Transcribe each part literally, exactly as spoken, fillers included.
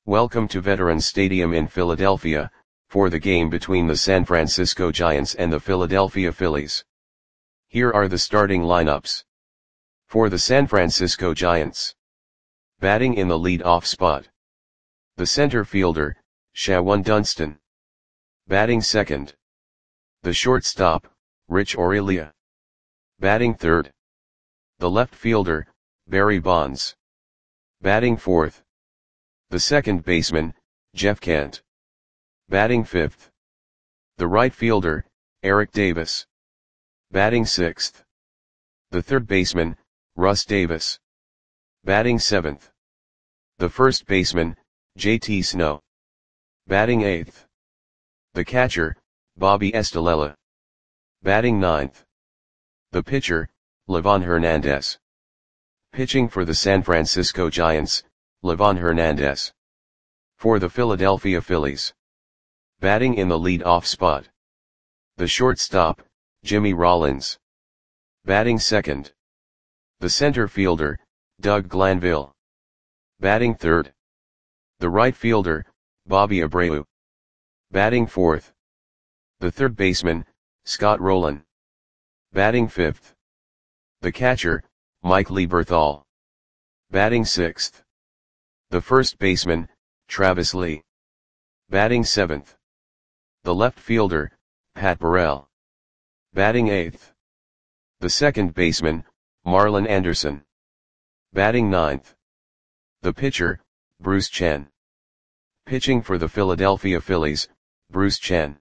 Welcome to Veterans Stadium in Philadelphia, for the game between the San Francisco Giants and the Philadelphia Phillies. Here are the starting lineups. For the San Francisco Giants. Batting in the lead-off spot. The center fielder, Shawon Dunston. Batting second. The shortstop, Rich Aurilia. Batting third. The left fielder, Barry Bonds. Batting fourth. The second baseman, Jeff Kent. Batting fifth. The right fielder, Eric Davis. Batting sixth. The third baseman, Russ Davis. Batting seventh. The first baseman, J T Snow. Batting eighth. The catcher, Bobby Estalella. Batting ninth. The pitcher, Livan Hernandez. Pitching for the San Francisco Giants, Livan Hernandez. For the Philadelphia Phillies. Batting in the lead-off spot. The shortstop, Jimmy Rollins. Batting second. The center fielder, Doug Glanville. Batting third. The right fielder, Bobby Abreu. Batting fourth. The third baseman, Scott Rolen. Batting fifth. The catcher, Mike Lieberthal. Batting sixth. The first baseman, Travis Lee. Batting seventh. The left fielder, Pat Burrell. Batting eighth. The second baseman, Marlon Anderson. Batting ninth. The pitcher, Bruce Chen. Pitching for the Philadelphia Phillies, Bruce Chen.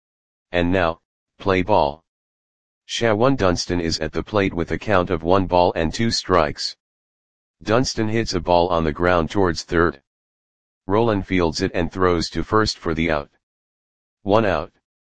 And now, play ball. Shawon Dunston is at the plate with a count of one ball and two strikes. Dunston hits a ball on the ground towards third. Rolen fields it and throws to first for the out. One out.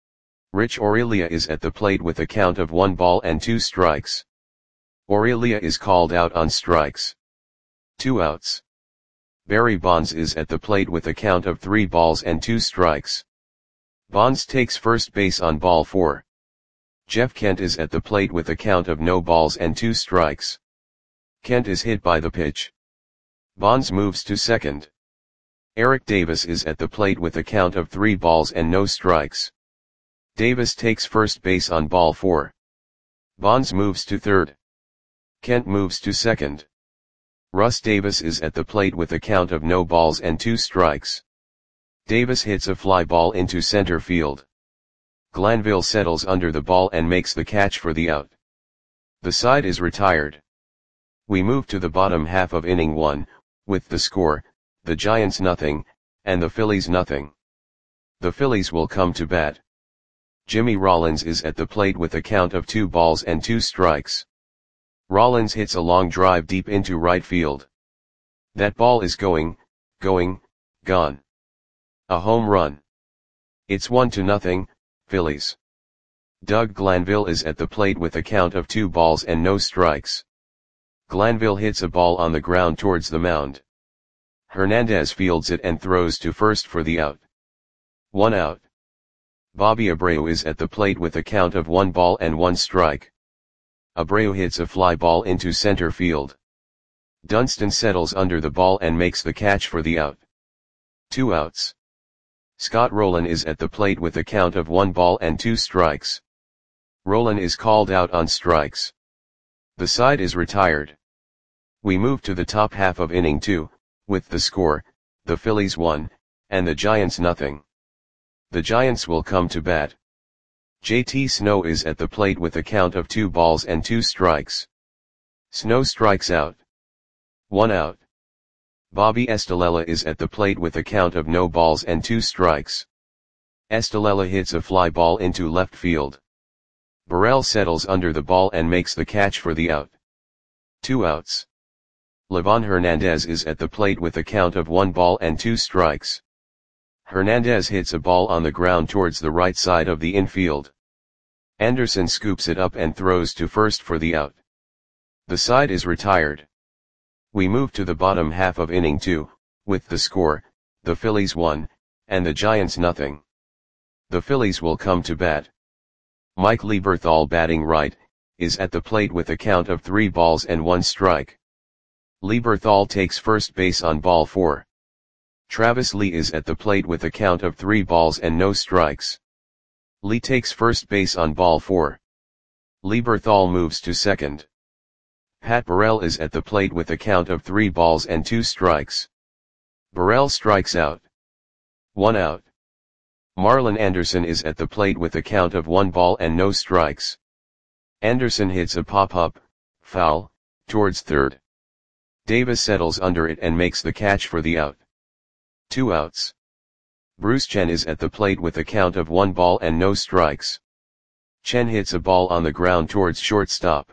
Rich Aurilia is at the plate with a count of one ball and two strikes. Aurilia is called out on strikes. Two outs. Barry Bonds is at the plate with a count of three balls and two strikes. Bonds takes first base on ball four. Jeff Kent is at the plate with a count of no balls and two strikes. Kent is hit by the pitch. Bonds moves to second. Eric Davis is at the plate with a count of three balls and no strikes. Davis takes first base on ball four. Bonds moves to third. Kent moves to second. Russ Davis is at the plate with a count of no balls and two strikes. Davis hits a fly ball into center field. Glanville settles under the ball and makes the catch for the out. The side is retired. We move to the bottom half of inning one, with the score, the Giants nothing, and the Phillies nothing. The Phillies will come to bat. Jimmy Rollins is at the plate with a count of two balls and two strikes. Rollins hits a long drive deep into right field. That ball is going, going, gone. A home run. It's one to nothing, Phillies. Doug Glanville is at the plate with a count of two balls and no strikes. Glanville hits a ball on the ground towards the mound. Hernandez fields it and throws to first for the out. One out. Bobby Abreu is at the plate with a count of one ball and one strike. Abreu hits a fly ball into center field. Dunston settles under the ball and makes the catch for the out. Two outs. Scott Rolen is at the plate with a count of one ball and two strikes. Rolen is called out on strikes. The side is retired. We move to the top half of inning two, with the score, the Phillies one, and the Giants nothing. The Giants will come to bat. J T Snow is at the plate with a count of two balls and two strikes. Snow strikes out. One out. Bobby Estalella is at the plate with a count of no balls and two strikes. Estalella hits a fly ball into left field. Burrell settles under the ball and makes the catch for the out. Two outs. Livan Hernandez is at the plate with a count of one ball and two strikes. Hernandez hits a ball on the ground towards the right side of the infield. Anderson scoops it up and throws to first for the out. The side is retired. We move to the bottom half of inning two, with the score, the Phillies one, and the Giants nothing. The Phillies will come to bat. Mike Lieberthal, batting right, is at the plate with a count of three balls and one strike. Lieberthal takes first base on ball four. Travis Lee is at the plate with a count of three balls and no strikes. Lee takes first base on ball four. Lee Berthal moves to second. Pat Burrell is at the plate with a count of three balls and two strikes. Burrell strikes out. One out. Marlon Anderson is at the plate with a count of one ball and no strikes. Anderson hits a pop-up, foul, towards third. Davis settles under it and makes the catch for the out. Two outs. Bruce Chen is at the plate with a count of one ball and no strikes. Chen hits a ball on the ground towards shortstop.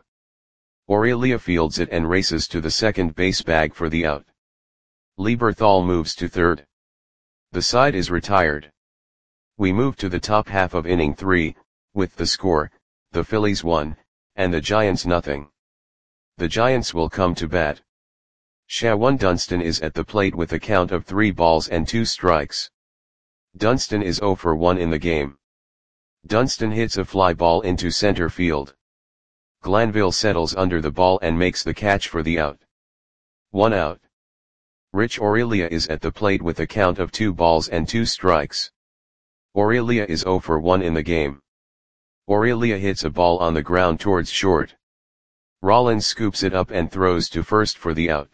Aurelia fields it and races to the second base bag for the out. Lee Berthal moves to third. The side is retired. We move to the top half of inning three, with the score, the Phillies one, and the Giants nothing. The Giants will come to bat. Shawan Dunston is at the plate with a count of three balls and two strikes. Dunston is zero for one in the game. Dunston hits a fly ball into center field. Glanville settles under the ball and makes the catch for the out. One out. Rich Aurelia is at the plate with a count of two balls and two strikes. Aurelia is zero for one in the game. Aurelia hits a ball on the ground towards short. Rollins scoops it up and throws to first for the out.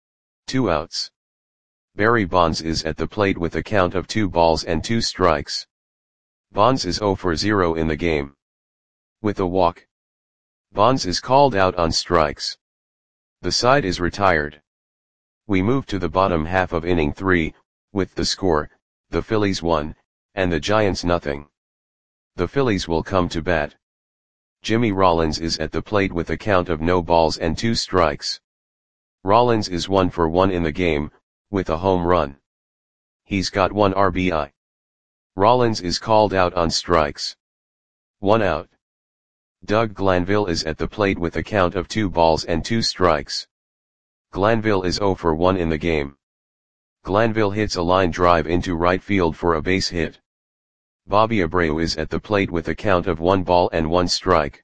Two outs. Barry Bonds is at the plate with a count of two balls and two strikes. Bonds is zero for zero in the game. With a walk, Bonds is called out on strikes. The side is retired. We move to the bottom half of inning three, with the score, the Phillies one, and the Giants nothing. The Phillies will come to bat. Jimmy Rollins is at the plate with a count of no balls and two strikes. Rollins is one for one in the game, with a home run. He's got one R B I. Rollins is called out on strikes. One out. Doug Glanville is at the plate with a count of two balls and two strikes. Glanville is zero for one in the game. Glanville hits a line drive into right field for a base hit. Bobby Abreu is at the plate with a count of one ball and one strike.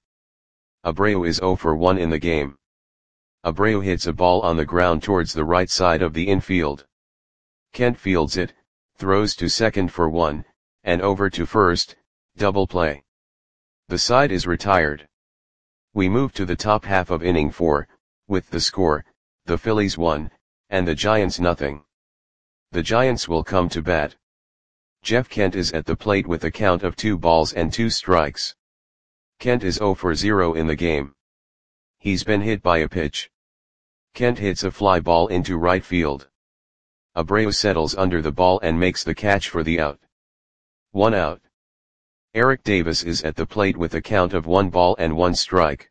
Abreu is zero for one in the game. Abreu hits a ball on the ground towards the right side of the infield. Kent fields it, throws to second for one, and over to first, double play. The side is retired. We move to the top half of inning four, with the score, the Phillies one, and the Giants nothing. The Giants will come to bat. Jeff Kent is at the plate with a count of two balls and two strikes. Kent is zero for zero in the game. He's been hit by a pitch. Kent hits a fly ball into right field. Abreu settles under the ball and makes the catch for the out. One out. Eric Davis is at the plate with a count of one ball and one strike.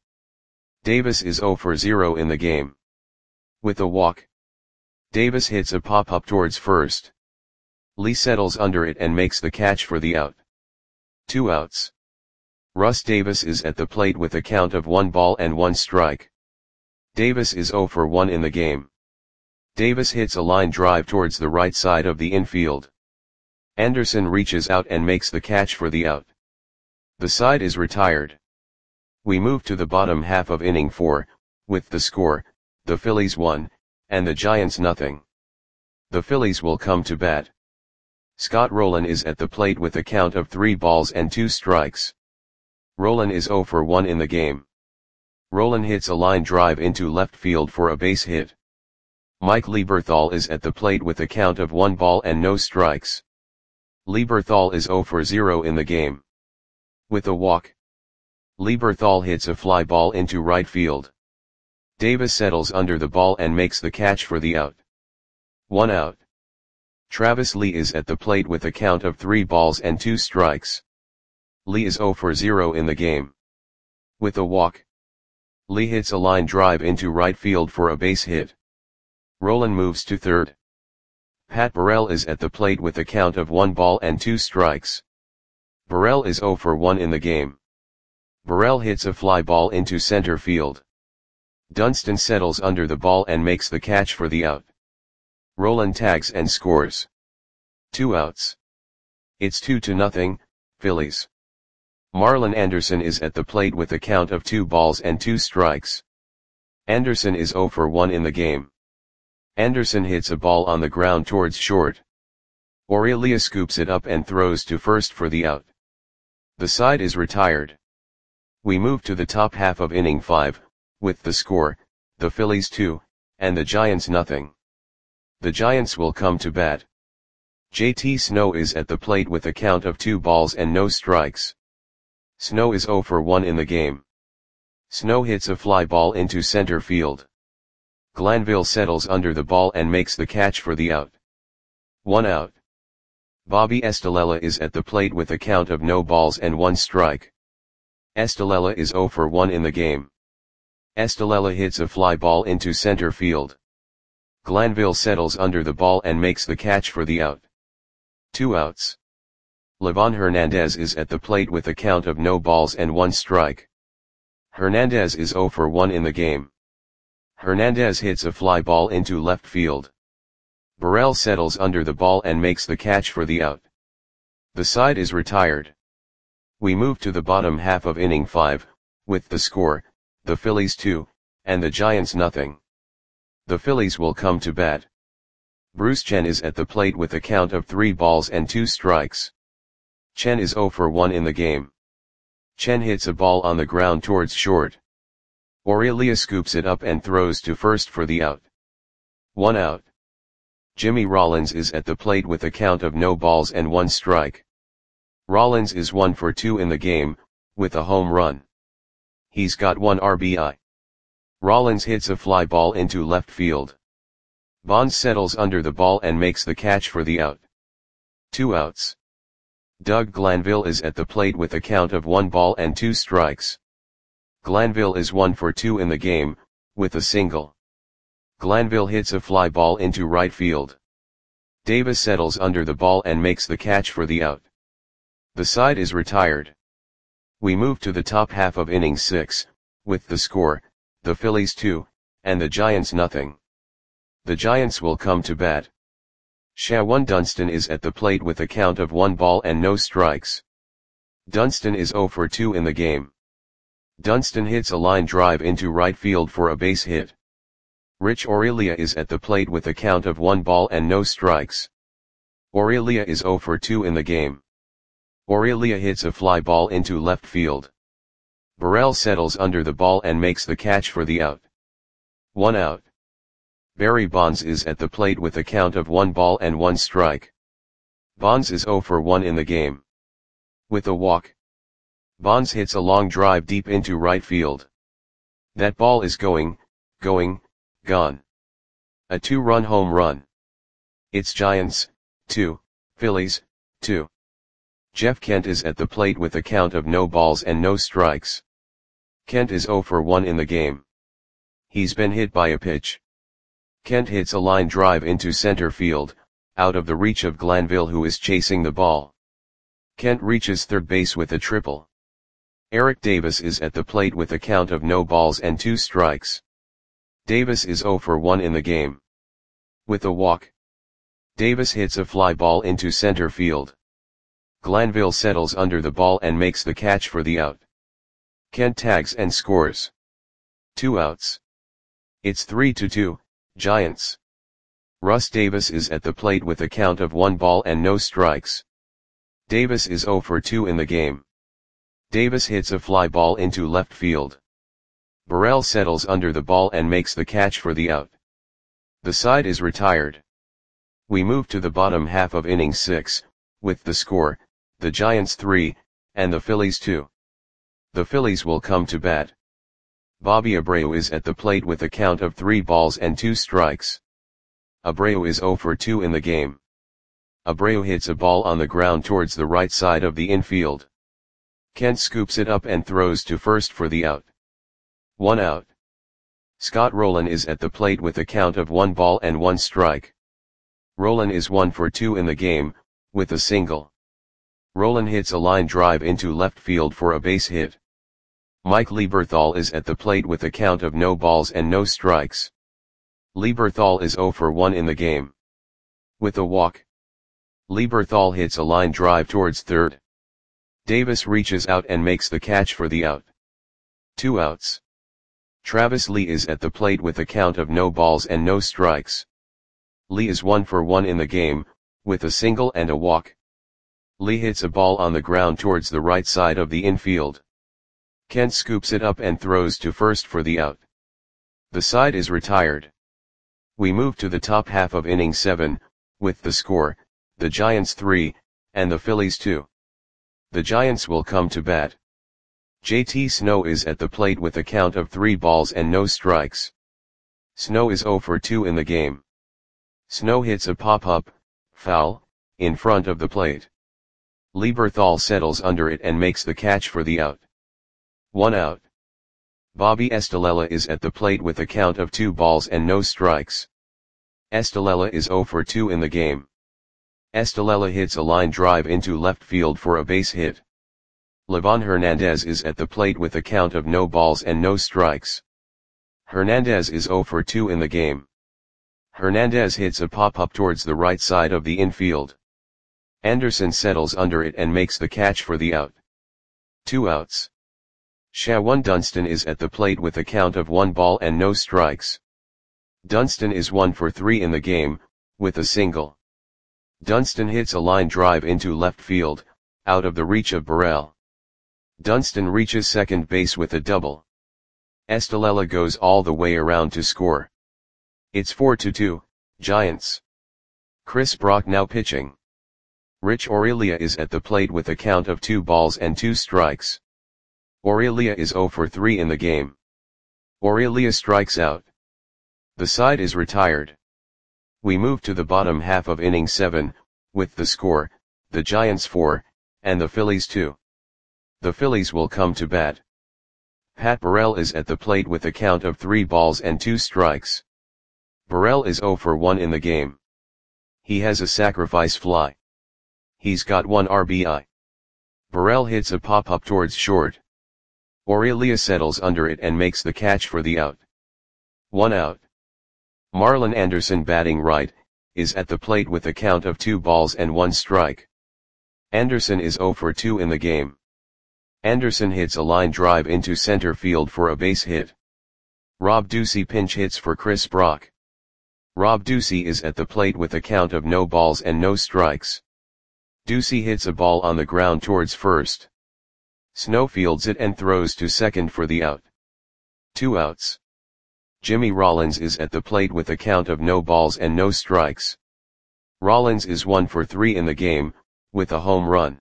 Davis is zero for zero in the game. With a walk, Davis hits a pop-up towards first. Lee settles under it and makes the catch for the out. Two outs. Russ Davis is at the plate with a count of one ball and one strike. Davis is zero for one in the game. Davis hits a line drive towards the right side of the infield. Anderson reaches out and makes the catch for the out. The side is retired. We move to the bottom half of inning four, with the score, the Phillies one, and the Giants nothing. The Phillies will come to bat. Scott Rowland is at the plate with a count of three balls and two strikes. Rowland is zero for one in the game. Rowland hits a line drive into left field for a base hit. Mike Lieberthal is at the plate with a count of one ball and no strikes. Lieberthal is zero for zero in the game. With a walk, Lieberthal hits a fly ball into right field. Davis settles under the ball and makes the catch for the out. One out. Travis Lee is at the plate with a count of three balls and two strikes. Lee is zero for zero in the game. With a walk, Lee hits a line drive into right field for a base hit. Rowland moves to third. Pat Burrell is at the plate with a count of one ball and two strikes. Burrell is zero for one in the game. Burrell hits a fly ball into center field. Dunston settles under the ball and makes the catch for the out. Rowland tags and scores. Two outs. It's two to nothing, Phillies. Marlon Anderson is at the plate with a count of two balls and two strikes. Anderson is zero for one in the game. Anderson hits a ball on the ground towards short. Aurelia scoops it up and throws to first for the out. The side is retired. We move to the top half of inning five, with the score, the Phillies two, and the Giants nothing. The Giants will come to bat. J T Snow is at the plate with a count of two balls and no strikes. Snow is zero for one in the game. Snow hits a fly ball into center field. Glanville settles under the ball and makes the catch for the out. One out. Bobby Estalella is at the plate with a count of no balls and one strike. Estalella is zero for one in the game. Estalella hits a fly ball into center field. Glanville settles under the ball and makes the catch for the out. Two outs. Livan Hernandez is at the plate with a count of no balls and one strike. Hernandez is zero for one in the game. Hernandez hits a fly ball into left field. Burrell settles under the ball and makes the catch for the out. The side is retired. We move to the bottom half of inning five, with the score, the Phillies two, and the Giants nothing. The Phillies will come to bat. Bruce Chen is at the plate with a count of three balls and two strikes. Chen is zero for one in the game. Chen hits a ball on the ground towards short. Aurelia scoops it up and throws to first for the out. One out. Jimmy Rollins is at the plate with a count of no balls and one strike. Rollins is one for two in the game, with a home run. He's got one R B I. Rollins hits a fly ball into left field. Bonds settles under the ball and makes the catch for the out. Two outs. Doug Glanville is at the plate with a count of one ball and two strikes. Glanville is one for two in the game, with a single. Glanville hits a fly ball into right field. Davis settles under the ball and makes the catch for the out. The side is retired. We move to the top half of inning six, with the score, the Phillies two, and the Giants nothing. The Giants will come to bat. Shawan Dunston is at the plate with a count of one ball and no strikes. Dunston is zero for two in the game. Dunston hits a line drive into right field for a base hit. Rich Aurelia is at the plate with a count of one ball and no strikes. Aurelia is zero for two in the game. Aurelia hits a fly ball into left field. Burrell settles under the ball and makes the catch for the out. One out. Barry Bonds is at the plate with a count of one ball and one strike. Bonds is zero for one in the game. With a walk. Bonds hits a long drive deep into right field. That ball is going, going, gone. A two-run home run. It's Giants, two, Phillies, two. Jeff Kent is at the plate with a count of no balls and no strikes. Kent is zero for one in the game. He's been hit by a pitch. Kent hits a line drive into center field, out of the reach of Glanville who is chasing the ball. Kent reaches third base with a triple. Eric Davis is at the plate with a count of no balls and two strikes. Davis is zero for one in the game. With a walk. Davis hits a fly ball into center field. Glanville settles under the ball and makes the catch for the out. Kent tags and scores. Two outs. It's three to two, Giants. Russ Davis is at the plate with a count of one ball and no strikes. Davis is zero for two in the game. Davis hits a fly ball into left field. Burrell settles under the ball and makes the catch for the out. The side is retired. We move to the bottom half of inning six, with the score, the Giants three, and the Phillies two. The Phillies will come to bat. Bobby Abreu is at the plate with a count of three balls and two strikes. Abreu is zero for two in the game. Abreu hits a ball on the ground towards the right side of the infield. Kent scoops it up and throws to first for the out. One out. Scott Rowland is at the plate with a count of one ball and one strike. Rowland is one for two in the game, with a walk. Bonds settles under the ball and makes the catch for the out. Two outs. Barry Bonds is at the plate with a count of one ball and one strike. Bonds is zero for two in the game. Aurelia scoops it up and throws to first for the out. One out. Jimmy Rollins is at the plate with a count of one ball and one strike. Aurelia hits a fly ball into left field. Aurelia hits a fly ball into right field. Aurelia hits a ball on the ground towards the right side of the infield. Kent scoops it up and throws to first for the out. One out. Scott Rowland is at the plate with a count of one ball and one strike. Rowland is one for two in the game, with a single. With a single. Rowland hits a line drive into left field for a base hit. Mike Lieberthal is at the plate with a count of no balls and no strikes. Lieberthal is zero for one in the game. With a walk. Lieberthal hits a line drive towards third. Davis reaches out and makes the catch for the out. Two outs. Travis Lee is at the plate with a count of no balls and no strikes. Lee is one for one in the game, with a single and a walk. Lee hits a ball on the ground towards the right side of the infield. Kent scoops it up and throws to first for the out. The side is retired. We move to the top half of inning seven, with the score, the Giants three, and the Phillies two. The Giants will come to bat. J T Snow is at the plate with a count of three balls and no strikes. Snow is oh for two in the game. Snow hits a pop-up, foul, in front of the plate. Lieberthal settles under it and makes the catch for the out. One out. Bobby Estalella is at the plate with a count of two balls and no strikes. Estalella is oh for two in the game. Estalella hits a line drive into left field for a base hit. Livan Hernandez is at the plate with a count of no balls and no strikes. Hernandez is oh for two in the game. Hernandez hits a pop-up towards the right side of the infield. Anderson settles under it and makes the catch for the out. Two outs. Shawan Dunston is at the plate with a count of one ball and no strikes. Dunston is one for three in the game, with a single. Dunston hits a line drive into left field, out of the reach of Burrell. Dunston reaches second base with a double. Estalella goes all the way around to score. It's four to two, Giants. Chris Brock now pitching. Rich Aurelia is at the plate with a count of two balls and two strikes. Aurelia is oh for three in the game. Aurelia strikes out. The side is retired. We move to the bottom half of inning seven, with the score, the Giants four, and the Phillies two. The Phillies will come to bat. Pat Burrell is at the plate with a count of three balls and two strikes. Burrell is oh for one in the game. He has a sacrifice fly. He's got one R B I. Burrell hits a pop-up towards short. Aurelia settles under it and makes the catch for the out. One out. Marlon Anderson, batting right, is at the plate with a count of two balls and one strike. Anderson is oh for two in the game. Anderson hits a line drive into center field for a base hit. Rob Ducey pinch hits for Chris Brock. Rob Ducey is at the plate with a count of no balls and no strikes. Ducey hits a ball on the ground towards first. Snow fields it and throws to second for the out. Two outs. Jimmy Rollins is at the plate with a count of no balls and no strikes. Rollins is one for three in the game, with a home run.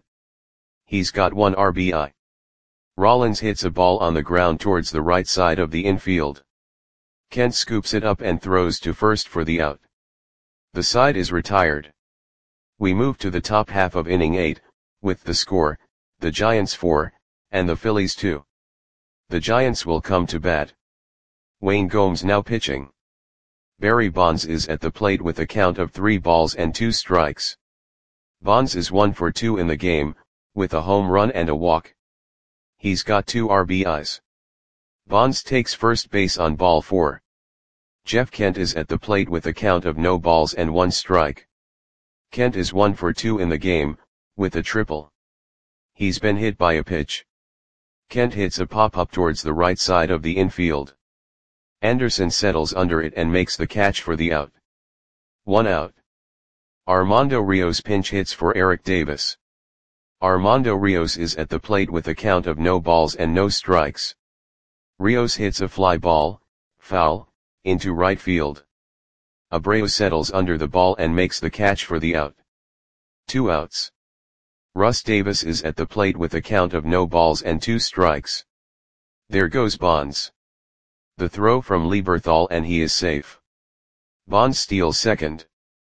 He's got one R B I. Rollins hits a ball on the ground towards the right side of the infield. Kent scoops it up and throws to first for the out. The side is retired. We move to the top half of inning eight, with the score, the Giants four, and the Phillies two. The Giants will come to bat. Wayne Gomes now pitching. Barry Bonds is at the plate with a count of three balls and two strikes. Bonds is one for two in the game, with a home run and a walk. He's got two R B Is. Bonds takes first base on ball four. Jeff Kent is at the plate with a count of no balls and one strike. Kent is one for two in the game, with a triple. He's been hit by a pitch. Kent hits a pop-up towards the right side of the infield. Anderson settles under it and makes the catch for the out. One out. Armando Rios pinch hits for Eric Davis. Armando Rios is at the plate with a count of no balls and no strikes. Rios hits a fly ball, foul, into right field. Abreu settles under the ball and makes the catch for the out. Two outs. Russ Davis is at the plate with a count of no balls and two strikes. There goes Bonds. The throw from Lieberthal and he is safe. Bonds steals second.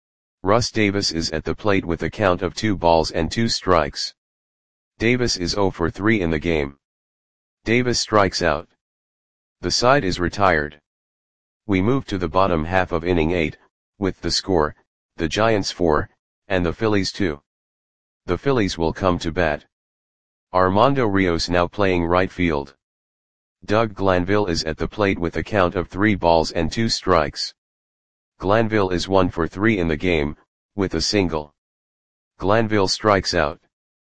Russ Davis is at the plate with a count of two balls and two strikes. Davis is oh for three in the game. Davis strikes out. The side is retired. We move to the bottom half of inning eight, with the score, the Giants four, and the Phillies two. The Phillies will come to bat. Armando Rios now playing right field. Doug Glanville is at the plate with a count of three balls and two strikes. Glanville is one for three in the game, with a single. Glanville strikes out.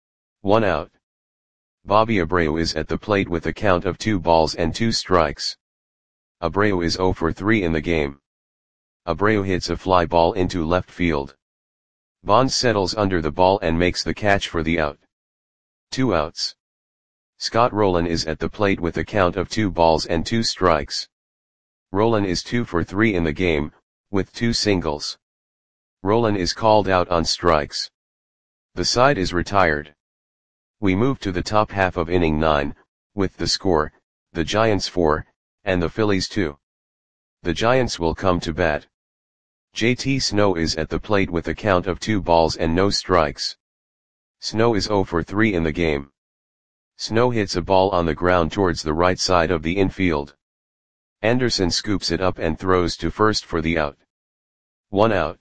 One out. Bobby Abreu is at the plate with a count of two balls and two strikes. Abreu is oh for three in the game. Abreu hits a fly ball into left field. Bonds settles under the ball and makes the catch for the out. Two outs. Scott Rolen is at the plate with a count of two balls and two strikes. Rolen is two for three in the game, with two singles. Rolen is called out on strikes. The side is retired. We move to the top half of inning nine, with the score, the Giants four, and the Phillies two. The Giants will come to bat. J T Snow is at the plate with a count of two balls and no strikes. Snow is zero for three in the game. Snow hits a ball on the ground towards the right side of the infield. Anderson scoops it up and throws to first for the out. One out.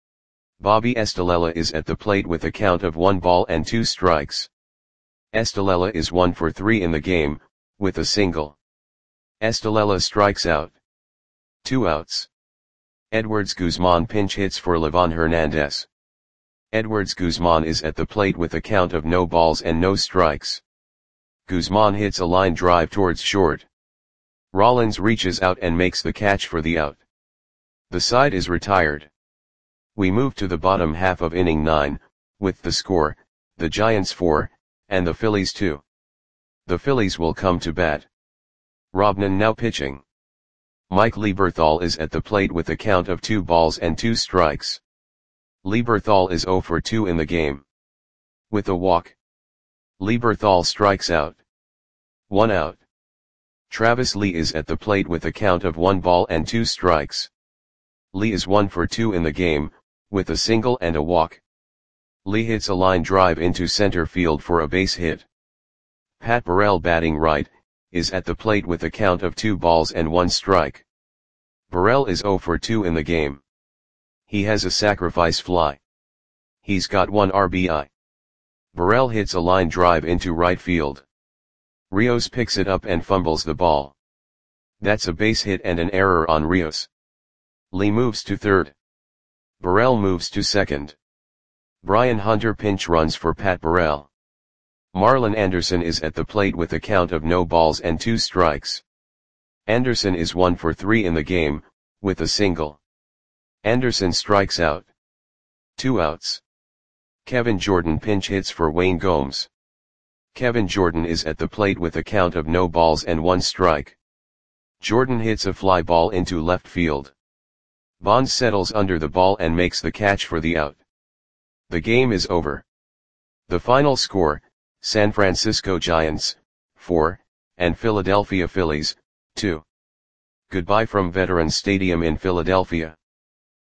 Bobby Estalella is at the plate with a count of one ball and two strikes. Estalella is one for three in the game, with a single. Estalella strikes out. Two outs. Edwards Guzman pinch hits for Livan Hernandez. Edwards Guzman is at the plate with a count of no balls and no strikes. Guzman hits a line drive towards short. Rollins reaches out and makes the catch for the out. The side is retired. We move to the bottom half of inning nine, with the score, the Giants four, and the Phillies two. The Phillies will come to bat. Robnan now pitching. Mike Lieberthal is at the plate with a count of two balls and two strikes. Lieberthal is zero for two in the game. With a walk. Lieberthal strikes out. One out. Travis Lee is at the plate with a count of one ball and two strikes. Lee is one for two in the game, with a single and a walk. Lee hits a line drive into center field for a base hit. Pat Burrell batting right, is at the plate with a count of two balls and one strike. Burrell is zero for two in the game. He has a sacrifice fly. He's got one R B I. Burrell hits a line drive into right field. Rios picks it up and fumbles the ball. That's a base hit and an error on Rios. Lee moves to third. Burrell moves to second. Brian Hunter pinch runs for Pat Burrell. Marlon Anderson is at the plate with a count of no balls and two strikes. Anderson is one for three in the game, with a single. Anderson strikes out. Two outs. Kevin Jordan pinch hits for Wayne Gomes. Kevin Jordan is at the plate with a count of no balls and one strike. Jordan hits a fly ball into left field. Bonds settles under the ball and makes the catch for the out. The game is over. The final score, San Francisco Giants, four, and Philadelphia Phillies, two. Goodbye from Veterans Stadium in Philadelphia.